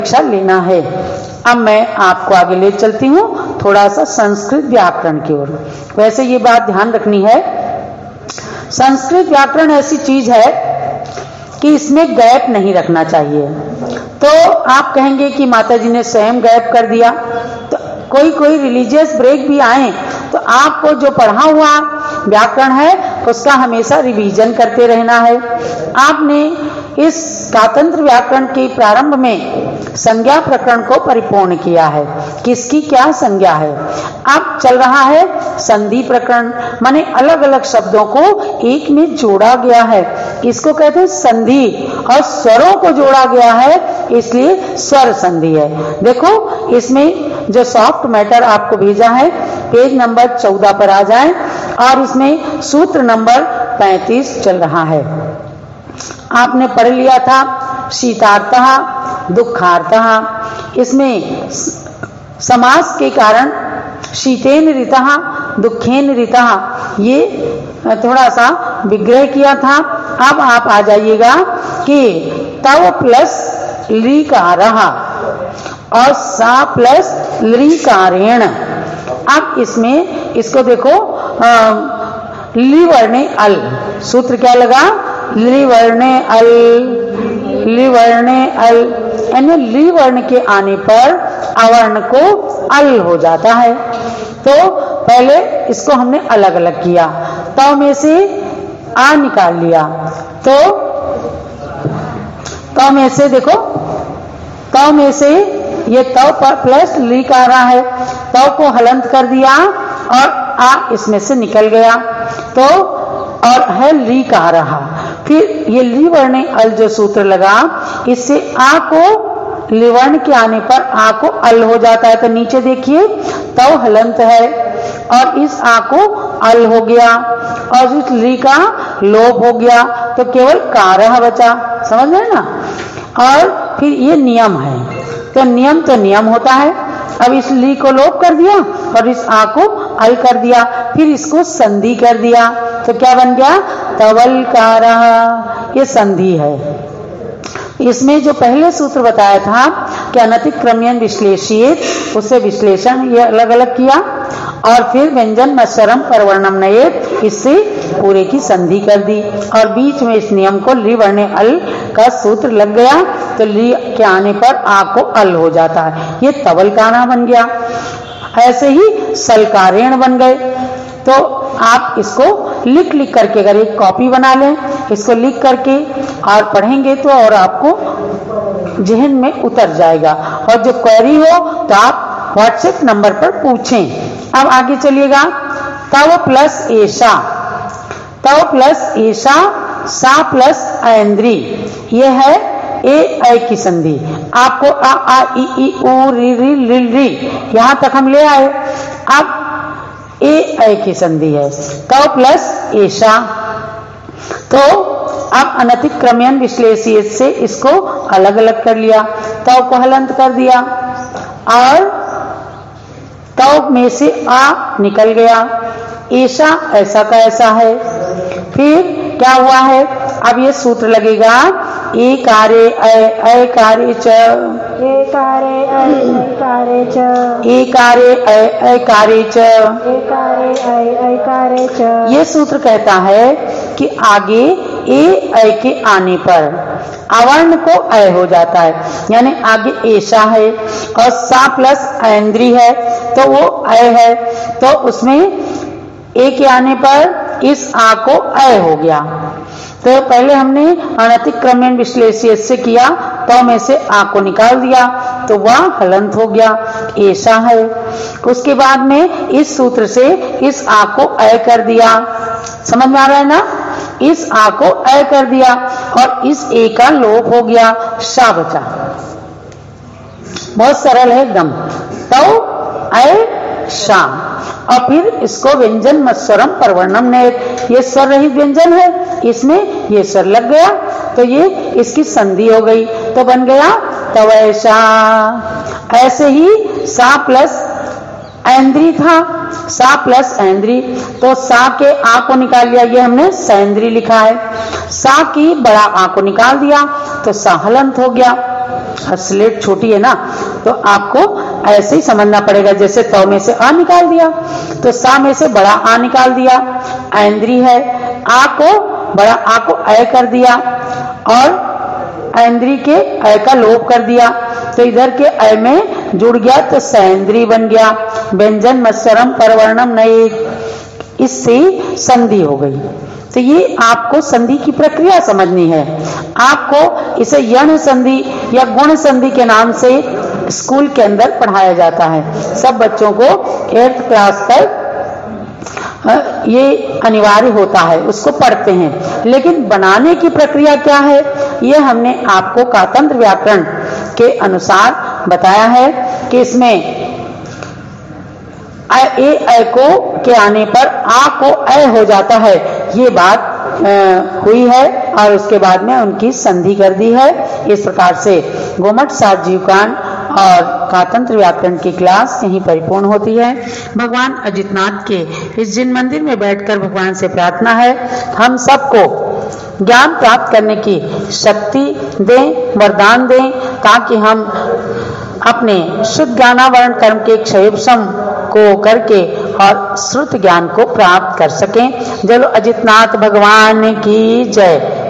परीक्षा लेना है। अब मैं आपको आगे ले चलती हूँ थोड़ा सा संस्कृत व्याकरण की ओर। वैसे ये बात ध्यान रखनी है, संस्कृत व्याकरण ऐसी चीज है कि इसमें गैप नहीं रखना चाहिए। तो आप कहेंगे कि माताजी ने स्वयं गैप कर दिया, तो कोई रिलीजियस ब्रेक भी आए तो आपको जो पढ़ा हुआ व्याकरण है उसका हमेशा रिवीजन करते रहना है। आपने इस कातंत्र व्याकरण के प्रारंभ में संज्ञा प्रकरण को परिपूर्ण किया है, किसकी क्या संज्ञा है। अब चल रहा है संधि प्रकरण, माने अलग अलग शब्दों को एक में जोड़ा गया है, इसको कहते हैं संधि, और स्वरों को जोड़ा गया है इसलिए स्वर संधि है। देखो इसमें जो सॉफ्ट मैटर आपको भेजा है पेज नंबर 14 पर आ जाए, और इसमें सूत्र नंबर 35 चल रहा है। आपने पढ़ लिया था शीतार्थः दुखार्थः, इसमें समास के कारण शीतेन ऋतः दुखेन ऋतः ये थोड़ा सा विग्रह किया था। अब आप आ जाइएगा कि तव प्लस लीकारः और सा प्लस लीकारेण। अब इसमें इसको देखो ली वर्णे अल, सूत्र क्या लगा, ली वर्णे अल, ली वर्णे अल, यानी ली वर्ण के आने पर अवर्ण को अल हो जाता है। तो पहले इसको हमने अलग अलग किया, तव में से आ निकाल लिया, तो तव में से देखो, तव में से ये तव पर प्लस ली का रहा है, तव को हलंत कर दिया और आ इसमें से निकल गया, तो और है ली का रहा। फिर ये ली वर्ण अल जो सूत्र लगा, इससे आ को लिवर्ण के आने पर आ को अल हो जाता है। तो नीचे देखिए तव हलंत है और इस आ को अल हो गया और इस ली का लोप हो गया, तो केवल कारह बचा, समझ रहे ना। और फिर ये नियम है, तो नियम होता है। अब इस ली को लोप कर दिया और इस आ को अल कर दिया, फिर इसको संधि कर दिया, तो क्या बन गया, तवलकारः, ये संधि है। इसमें जो पहले सूत्र बताया था कि अनतिक्रम्यन विश्लेषित, उससे विश्लेषण ये अलग अलग किया, और फिर व्यंजन मत्सरम परवर्णम नयेत, इससे पूरे की संधि कर दी, और बीच में इस नियम को ली वर्णे अल का सूत्र लग गया, तो ली के आने पर आ को अल हो जाता है, ये तवलकाना बन गया। ऐसे ही सलकारेण बन गए। तो आप इसको लिख करके अगर एक कॉपी बना लें, इसको लिख करके और पढ़ेंगे तो और आपको जहन में उतर जाएगा, और जो क्वेरी हो तो आप व्हाट्सएप नंबर पर पूछें। अब आगे चलिएगा, तव प्लस ऐशा, तव प्लस ऐशा, सा प्लस ऐन्द्री, ये है ए की संधि। आपको आ आ ई उ री री लिल री यहां तक हम ले आए। अब ए की संधि है, तव प्लस ऐशा। तो अब अनतिक्रम्यन विश्लेषित से इसको अलग अलग कर लिया, तव को हलंत कर दिया और तव में से आ निकल गया, ऐशा ऐसा का ऐसा है। फिर क्या हुआ है, अब ये सूत्र लगेगा, ए कारे अ कारे च, ए कारे अ कारे च, ए कारे अ कारे च, ए कारे अ कारे च। ये सूत्र कहता है कि आगे ए के आने पर अवर्ण को अ हो जाता है, यानी आगे ऐशा है और सा प्लस ऐन्द्री है, तो वो अ है, तो उसमें ए के आने पर इस आ को अ हो गया। तो पहले हमने अनतिक्रम्यन विश्लेषित से किया, तो में से आ को निकाल दिया, तो वह हलंत हो गया, ऐसा है। उसके बाद में इस सूत्र से इस आ को अ कर दिया, समझ में आ रहा है ना, इस आ को अ कर दिया और इस ए का लोप हो गया, शा बचा। बहुत सरल है एकदम, तो अ शा, और फिर इसको व्यंजन मत्सरम परवर्णम नयेत, ये स्वर रहित व्यंजन है, इसमें ये स्वर लग गया, तो ये इसकी संधि हो गई, तो बन गया तवैशा। ऐसे ही सा प्लस ऐन्द्री था, सा प्लस ऐन्द्री, तो सा के आ को निकाल लिया, ये हमने सैन्द्री लिखा है। सा की बड़ा आ को निकाल दिया तो सा हलंत हो गया। स्लेट छोटी है ना, तो आपको ऐसे ही समझना पड़ेगा। जैसे तौ में से आ निकाल दिया, तो सा में से बड़ा आ निकाल दिया, ऐंद्री है, आ को बड़ा आ को ऐ कर दिया और ऐंद्री के ऐ का लोप कर दिया, तो इधर के ऐ में जुड़ गया तो सैंद्री बन गया। व्यंजन मत्सरम परवर्णम नए, इससे संधि हो गई। तो ये आपको संधि की प्रक्रिया समझनी है। आपको इसे यण संधि या गुण संधि के नाम से स्कूल के अंदर पढ़ाया जाता है। सब बच्चों को 8th क्लास तक ये अनिवार्य होता है, उसको पढ़ते हैं। लेकिन बनाने की प्रक्रिया क्या है, ये हमने आपको कातंत्र व्याकरण के अनुसार बताया है कि इसमें ए को के आने पर आ को ऐ हो जाता है, ये बात हुई है और उसके बाद में उनकी संधि कर दी है। इस प्रकार से गोमट सात जीवकांड और कातंत्र व्याकरण की क्लास यहीं परिपूर्ण होती है। भगवान अजितनाथ के इस जिन मंदिर में बैठकर भगवान से प्रार्थना है हम सबको ज्ञान प्राप्त करने की शक्ति दें, वरदान दें, ताकि हम अपने शुद्ध ज्ञानावरण कर्म के क्षयोपशम को करके और श्रुत ज्ञान को प्राप्त कर सकें। जलो अजितनाथ भगवान की जय।